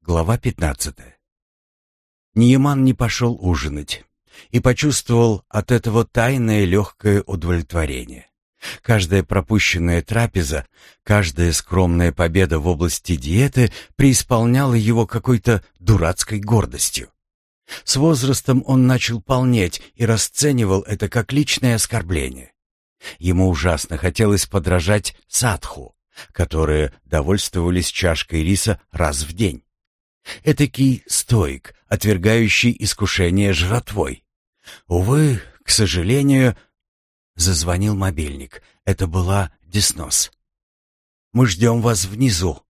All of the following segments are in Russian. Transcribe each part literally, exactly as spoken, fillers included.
Глава пятнадцатая. Ниеман не пошел ужинать и почувствовал от этого тайное легкое удовлетворение. Каждая пропущенная трапеза, каждая скромная победа в области диеты преисполняла его какой-то дурацкой гордостью. С возрастом он начал полнеть и расценивал это как личное оскорбление. Ему ужасно хотелось подражать садху, которые довольствовались чашкой риса раз в день. Этакий стоик, отвергающий искушение жратвой. Увы, к сожалению, зазвонил мобильник. Это была Деснос. «Мы ждем вас внизу».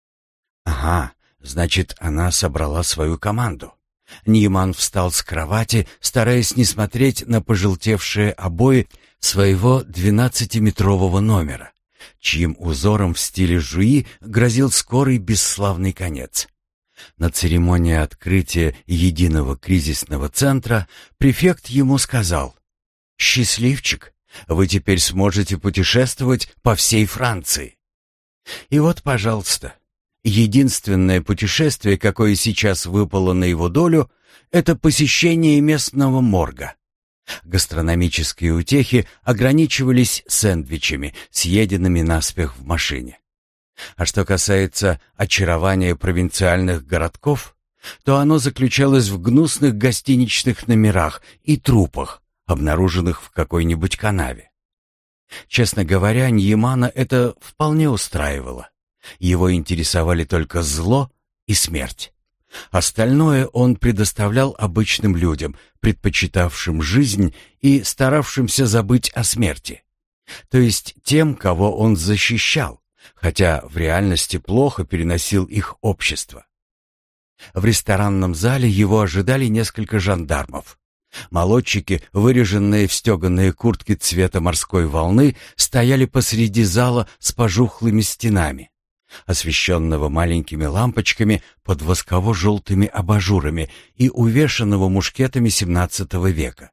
Ага, значит, она собрала свою команду. Ниеман встал с кровати, стараясь не смотреть на пожелтевшие обои своего двенадцатиметрового номера, чьим узором в стиле жуи грозил скорый бесславный конец. На церемонии открытия единого кризисного центра префект ему сказал: «Счастливчик, вы теперь сможете путешествовать по всей Франции». И вот, пожалуйста, единственное путешествие, какое сейчас выпало на его долю, это посещение местного морга. Гастрономические утехи ограничивались сэндвичами, съеденными наспех в машине. А что касается очарования провинциальных городков, то оно заключалось в гнусных гостиничных номерах и трупах, обнаруженных в какой-нибудь канаве. Честно говоря, Ниемана это вполне устраивало. Его интересовали только зло и смерть. Остальное он предоставлял обычным людям, предпочитавшим жизнь и старавшимся забыть о смерти. То есть тем, кого он защищал, хотя в реальности плохо переносил их общество. В ресторанном зале его ожидали несколько жандармов. Молодчики, выреженные в стеганые куртки цвета морской волны, стояли посреди зала с пожухлыми стенами, освещенного маленькими лампочками под восково-желтыми абажурами и увешанного мушкетами семнадцатого века.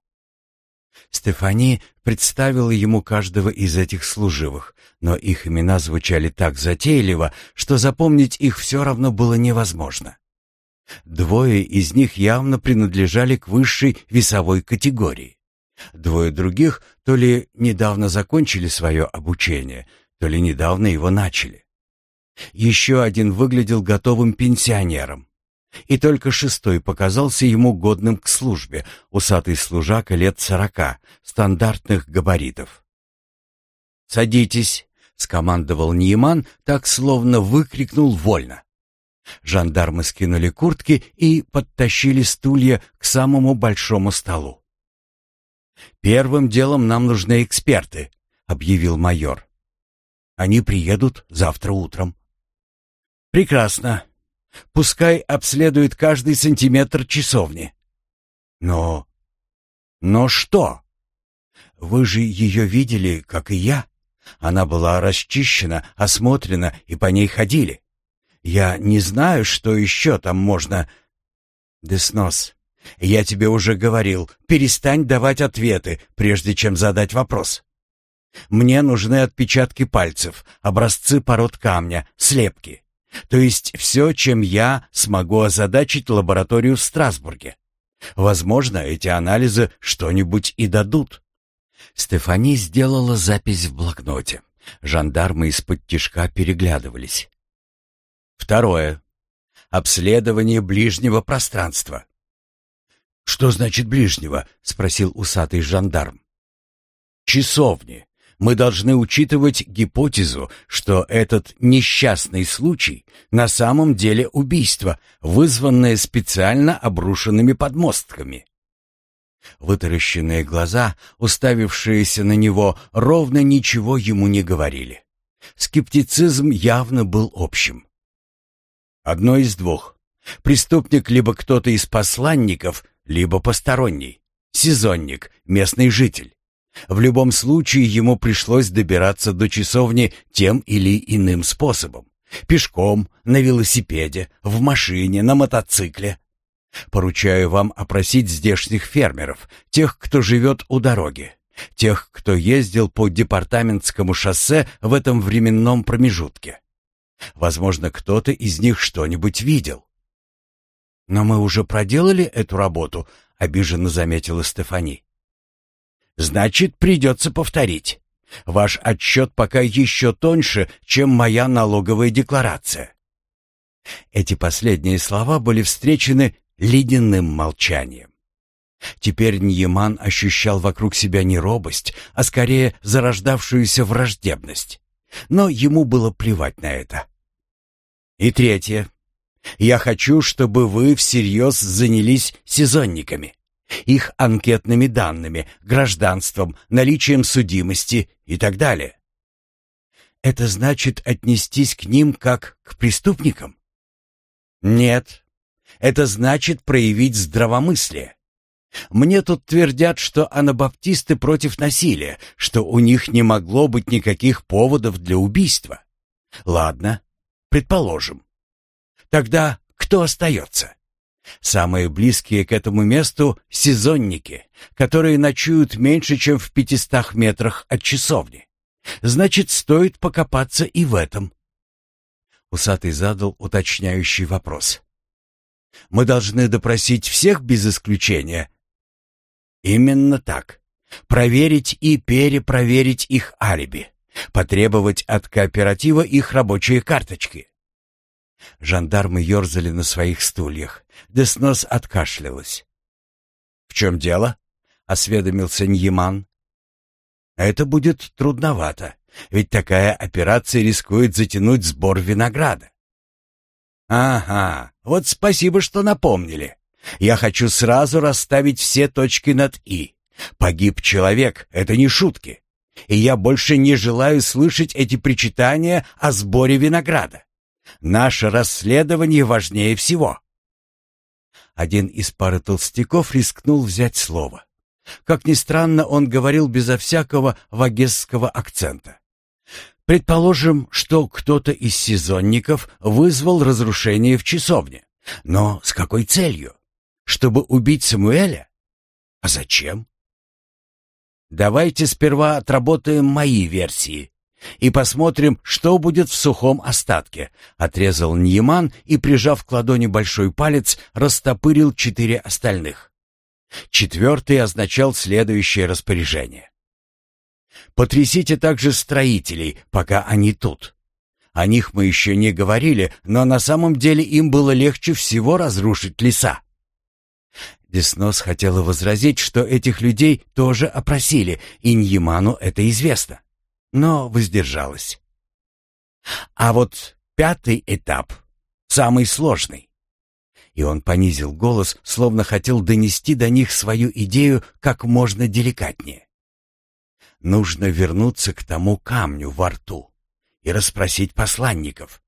Стефани представила ему каждого из этих служивых, но их имена звучали так затейливо, что запомнить их все равно было невозможно. Двое из них явно принадлежали к высшей весовой категории. Двое других то ли недавно закончили свое обучение, то ли недавно его начали. Еще один выглядел готовым пенсионером. И только шестой показался ему годным к службе, усатый служака лет сорока, стандартных габаритов. «Садитесь», — скомандовал Ниеман, так словно выкрикнул «Вольно!». Жандармы скинули куртки и подтащили стулья к самому большому столу. «Первым делом нам нужны эксперты», — объявил майор. «Они приедут завтра утром». «Прекрасно. Пускай обследует каждый сантиметр часовни». «Но... но что? Вы же ее видели, как и я. Она была расчищена, осмотрена, и по ней ходили. Я не знаю, что еще там можно...» «Деснос, я тебе уже говорил, перестань давать ответы, прежде чем задать вопрос. Мне нужны отпечатки пальцев, образцы пород камня, слепки. То есть все, чем я смогу озадачить лабораторию в Страсбурге. Возможно, эти анализы что-нибудь и дадут». Стефани сделала запись в блокноте. Жандармы из-под тишка переглядывались. Второе. Обследование ближнего пространства. «Что значит ближнего?» — спросил усатый жандарм. «Часовни. Мы должны учитывать гипотезу, что этот несчастный случай на самом деле убийство, вызванное специально обрушенными подмостками». Вытаращенные глаза, уставившиеся на него, ровно ничего ему не говорили. Скептицизм явно был общим. «Одно из двух. Преступник либо кто-то из посланников, либо посторонний. Сезонник, местный житель. В любом случае ему пришлось добираться до часовни тем или иным способом. Пешком, на велосипеде, в машине, на мотоцикле. Поручаю вам опросить здешних фермеров, тех, кто живет у дороги, тех, кто ездил по департаментскому шоссе в этом временном промежутке. Возможно, кто-то из них что-нибудь видел. «Но мы уже проделали эту работу», — обиженно заметила Стефани. «Значит, придется повторить. Ваш отчет пока еще тоньше, чем моя налоговая декларация». Эти последние слова были встречены ледяным молчанием. Теперь Ньяман ощущал вокруг себя не робость, а скорее зарождавшуюся враждебность. Но ему было плевать на это. «И третье. Я хочу, чтобы вы всерьез занялись сезонниками, их анкетными данными, гражданством, наличием судимости и так далее». «Это значит отнестись к ним как к преступникам?» «Нет. Это значит проявить здравомыслие. Мне тут твердят, что анабаптисты против насилия, что у них не могло быть никаких поводов для убийства. Ладно, предположим. Тогда кто остается? Самые близкие к этому месту — сезонники, которые ночуют меньше, чем в пятистах метрах от часовни. Значит, стоит покопаться и в этом». Усатый задал уточняющий вопрос. «Мы должны допросить всех без исключения?» «Именно так. Проверить и перепроверить их алиби. Потребовать от кооператива их рабочие карточки». Жандармы ерзали на своих стульях. Деснос откашлялась. «В чем дело?» — осведомился Ньяман. «Это будет трудновато, ведь такая операция рискует затянуть сбор винограда». «Ага, вот спасибо, что напомнили. Я хочу сразу расставить все точки над «и». Погиб человек — это не шутки. И я больше не желаю слышать эти причитания о сборе винограда. Наше расследование важнее всего». Один из пары толстяков рискнул взять слово. Как ни странно, он говорил безо всякого вагесского акцента. «Предположим, что кто-то из сезонников вызвал разрушение в часовне. Но с какой целью? Чтобы убить Самуэля? А зачем?» «Давайте сперва отработаем мои версии и посмотрим, что будет в сухом остатке», — отрезал Ньяман и, прижав к ладони большой палец, растопырил четыре остальных. Четвертый означал следующее распоряжение. «Потрясите также строителей, пока они тут. О них мы еще не говорили, но на самом деле им было легче всего разрушить леса». Деснос хотела возразить, что этих людей тоже опросили, и Ньяману это известно, но воздержалась. «А вот пятый этап, самый сложный». И он понизил голос, словно хотел донести до них свою идею как можно деликатнее. «Нужно вернуться к тому камню во рту и расспросить посланников».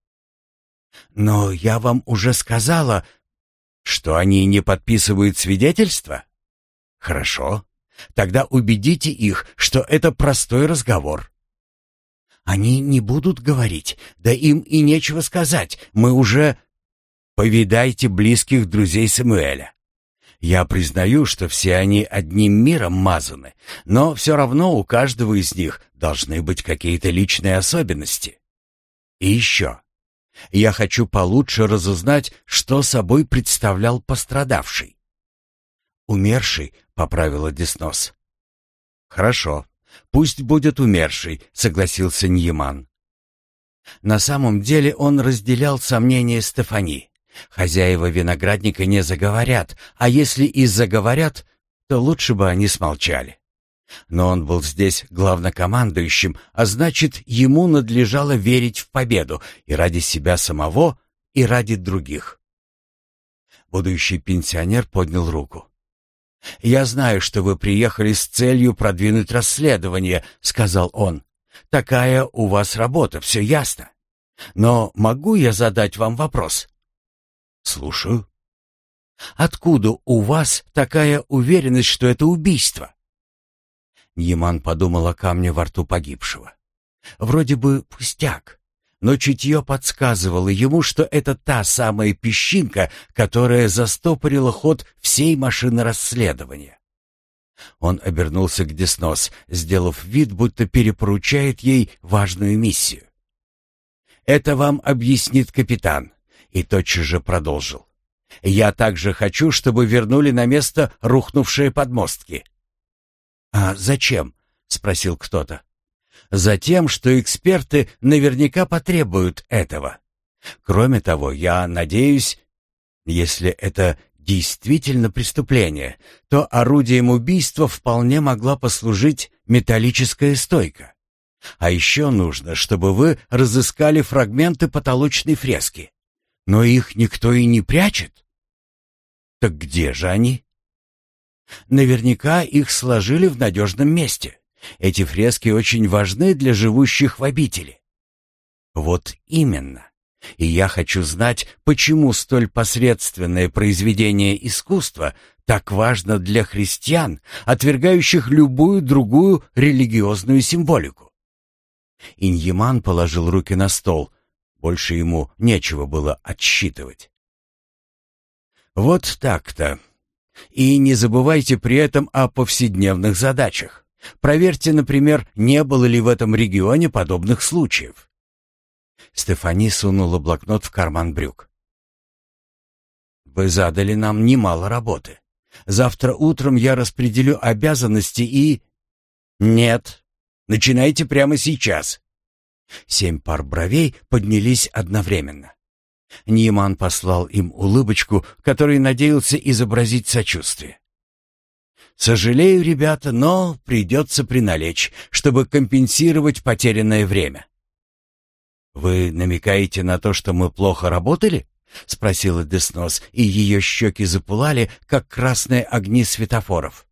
«Но я вам уже сказала, что они не подписывают свидетельства? Хорошо, тогда убедите их, что это простой разговор». «Они не будут говорить, да им и нечего сказать, мы уже...» «Повидайте близких друзей Самуэля. Я признаю, что все они одним миром мазаны, но все равно у каждого из них должны быть какие-то личные особенности. И еще. Я хочу получше разузнать, что собой представлял пострадавший». «Умерший», — поправила Деснос. «Хорошо, пусть будет умерший», — согласился Ньяман. На самом деле он разделял сомнения Стефани. Хозяева виноградника не заговорят, а если и заговорят, то лучше бы они смолчали. Но он был здесь главнокомандующим, а значит, ему надлежало верить в победу и ради себя самого, и ради других. Будущий пенсионер поднял руку. «Я знаю, что вы приехали с целью продвинуть расследование», — сказал он. «Такая у вас работа, все ясно. Но могу я задать вам вопрос?» «Слушаю». «Откуда у вас такая уверенность, что это убийство?» Ньяман подумал о камне во рту погибшего. Вроде бы пустяк, но чутье подсказывало ему, что это та самая песчинка, которая застопорила ход всей машины расследования. Он обернулся к Деснос, сделав вид, будто перепоручает ей важную миссию. «Это вам объяснит капитан», и тотчас же продолжил. Я также хочу, чтобы вернули на место рухнувшие подмостки». «А зачем?» — спросил кто-то. «Затем, что эксперты наверняка потребуют этого. Кроме того, я надеюсь, если это действительно преступление, то орудием убийства вполне могла послужить металлическая стойка. А еще нужно, чтобы вы разыскали фрагменты потолочной фрески. Но их никто и не прячет». «Так где же они?» «Наверняка их сложили в надежном месте. Эти фрески очень важны для живущих в обители». «Вот именно. И я хочу знать, почему столь посредственное произведение искусства так важно для христиан, отвергающих любую другую религиозную символику». Иньяман положил руки на стол. Больше ему нечего было отсчитывать. «Вот так-то. И не забывайте при этом о повседневных задачах. Проверьте, например, не было ли в этом регионе подобных случаев». Стефани сунула блокнот в карман брюк. «Вы задали нам немало работы. Завтра утром я распределю обязанности и...» «Нет, начинайте прямо сейчас». Семь пар бровей поднялись одновременно. Нейман послал им улыбочку, которой надеялся изобразить сочувствие. «Сожалею, ребята, но придется приналечь, чтобы компенсировать потерянное время». «Вы намекаете на то, что мы плохо работали?» — спросила Деснос, и ее щеки запылали, как красные огни светофоров.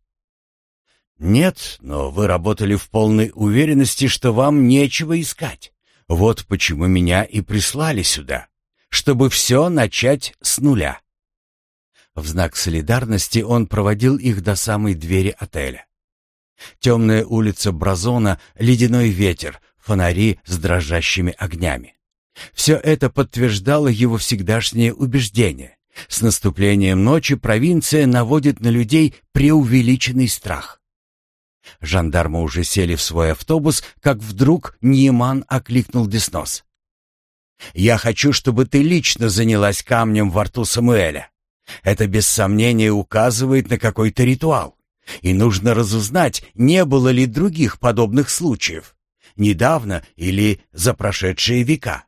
«Нет, но вы работали в полной уверенности, что вам нечего искать. Вот почему меня и прислали сюда, чтобы все начать с нуля». В знак солидарности он проводил их до самой двери отеля. Темная улица Бразона, ледяной ветер, фонари с дрожащими огнями. Все это подтверждало его всегдашнее убеждение. С наступлением ночи провинция наводит на людей преувеличенный страх. Жандармы уже сели в свой автобус, как вдруг Нейман окликнул Деснос. «Я хочу, чтобы ты лично занялась камнем во рту Самуэля. Это без сомнения указывает на какой-то ритуал. И нужно разузнать, не было ли других подобных случаев, недавно или за прошедшие века».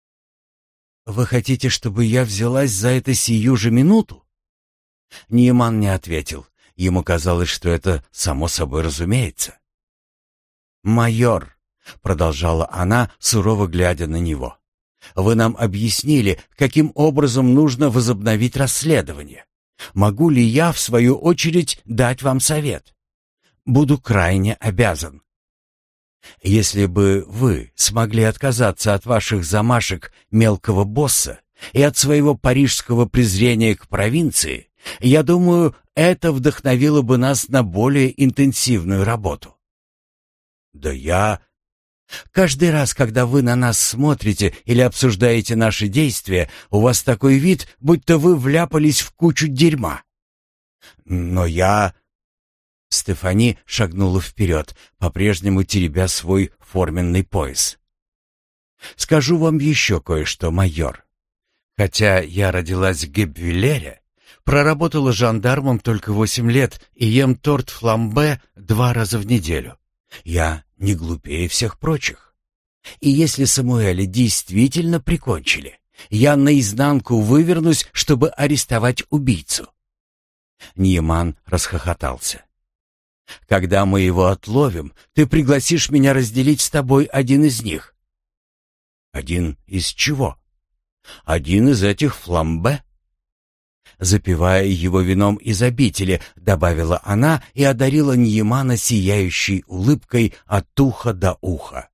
«Вы хотите, чтобы я взялась за это сию же минуту?» Нейман не ответил. Ему казалось, что это само собой разумеется. «Майор», — продолжала она, сурово глядя на него, — «вы нам объяснили, каким образом нужно возобновить расследование. Могу ли я, в свою очередь, дать вам совет? Буду крайне обязан. Если бы вы смогли отказаться от ваших замашек мелкого босса и от своего парижского презрения к провинции, я думаю, это вдохновило бы нас на более интенсивную работу». «Да я...» «Каждый раз, когда вы на нас смотрите или обсуждаете наши действия, у вас такой вид, будто вы вляпались в кучу дерьма». «Но я...» Стефани шагнула вперед, по-прежнему теребя свой форменный пояс. «Скажу вам еще кое-что, майор. Хотя я родилась в Гебвиллере, проработала жандармом только восемь лет и ем торт фламбе два раза в неделю. Я не глупее всех прочих. И если Самуэля действительно прикончили, я наизнанку вывернусь, чтобы арестовать убийцу». Нейман расхохотался. «Когда мы его отловим, ты пригласишь меня разделить с тобой один из них». «Один из чего?» «Один из этих фламбе». «Запивая его вином из обители», — добавила она и одарила Неймана сияющей улыбкой от уха до уха.